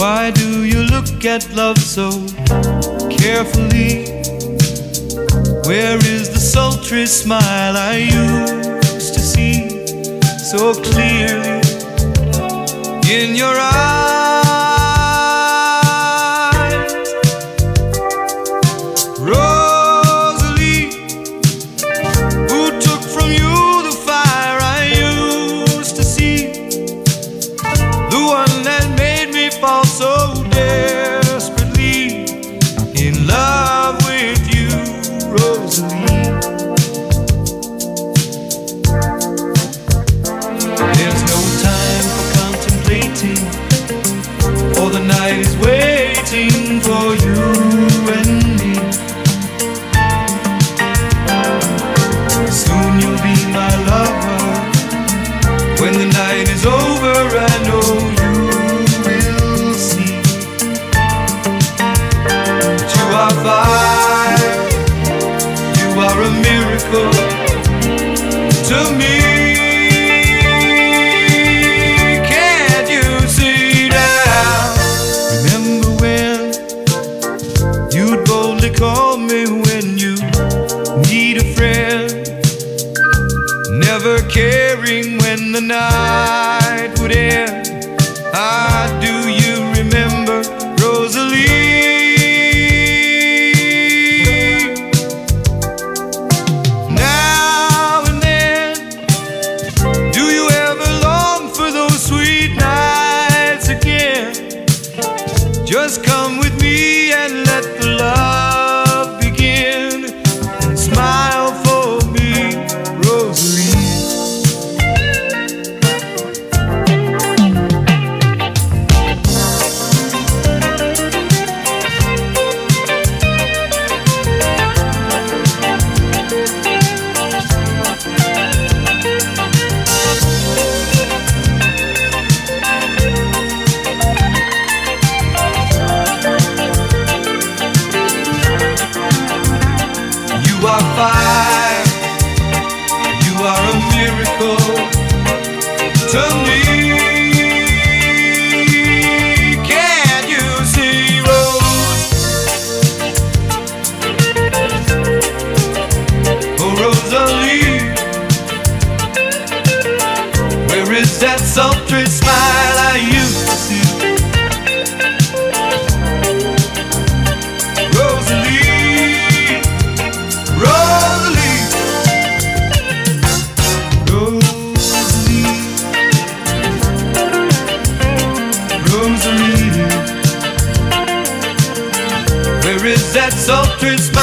Why do you look at love so carefully? Where is the sultry smile I used to see so clearly in your eyes? Rosalie, who took from you the fire I used to see, the one that made me fall so desperately in love with you, Rosalie. There's no time for contemplating, for the night is waiting for you and me. Soon you'll be my lover. When the night is over, I know you will see that you are fire, you are a miracle to me. Can't you see now? Remember when you'd boldly call me when you need a friend, never caring when the night would end. Ah, do you remember, Rosalie? Now and then, do you ever long for those sweet nights again? Just come with me and let the love begin, and smile for me, Rosalie. You are fire, you are a miracle to me. Can't you see, Rose? Oh, Rosalie, where is that sultry smile I used to see? Rosalie, Rosalie, Rosalie, Rosalie, where is that sultry smile?